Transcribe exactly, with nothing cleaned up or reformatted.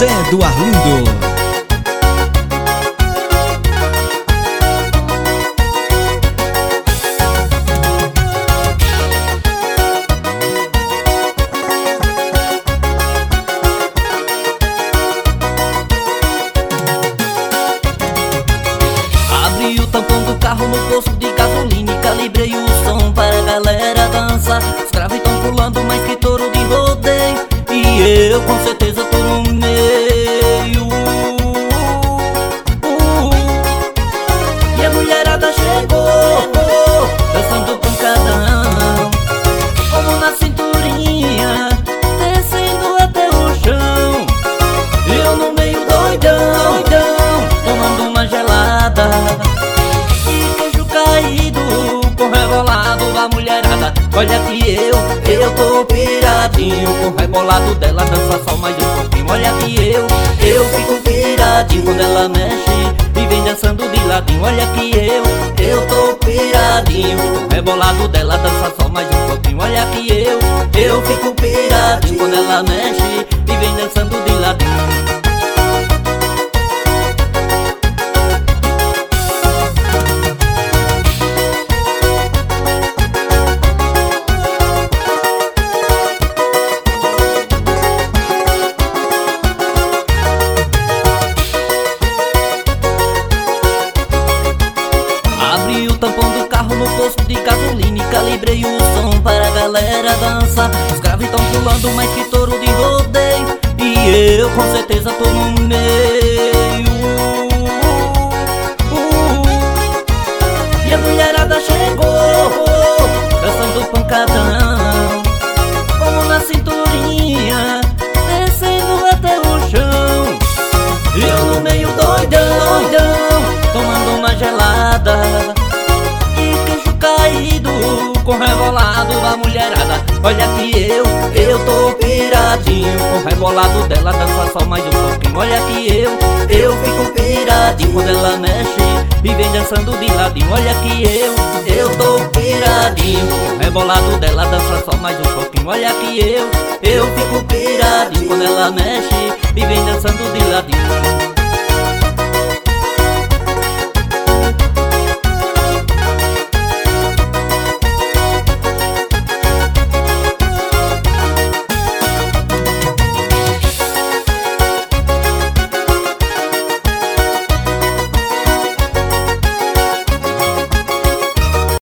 Zé do Arlindo. Abri o tampão do carro no posto de gasolina e calibrei o som para a galera dançar. Os cravos tão pulando mais que touro de rodeio e eu com certeza tô no meio. uh, E a mulherada chegou, dançando pancadão, como na cinturinha, descendo até o chão. Eu no meio doidão, doidão, tomando uma gelada e queijo caído com rebolado da mulherada. Olha que eu, eu tô piradinho com rebolado dela, dança só mais um pouquinho. Olha que eu, eu fico piradinho quando ela mexe e vem dançando de ladinho. Olha que eu, eu tô piradinho com rebolado dela, dança só mais um pouquinho. Olha que eu, eu fico piradinho quando ela mexe e vem dançando de ladinho. Abri o tampão do carro no posto de gasolina e calibrei o som para a galera dançar. Os cravos tão pulando mais que touro de rodeio e eu com certeza tô no meio. uh, E a mulherada chegou, dançando pancadão, como na cinturinha, descendo até o chão. Eu no meio doidão, doidão, tomando uma gelada e queijo caído com rebolado da mulherada. Olha que eu, eu tô piradinho com rebolado dela, dança só mais um pouquinho. Olha que eu, eu fico piradinho quando ela mexe e vem dançando de ladinho. Olha que eu, eu tô piradinho com rebolado dela, dança só mais um pouquinho. Olha que eu, eu fico piradinho quando ela mexe e vem dançando de ladinho.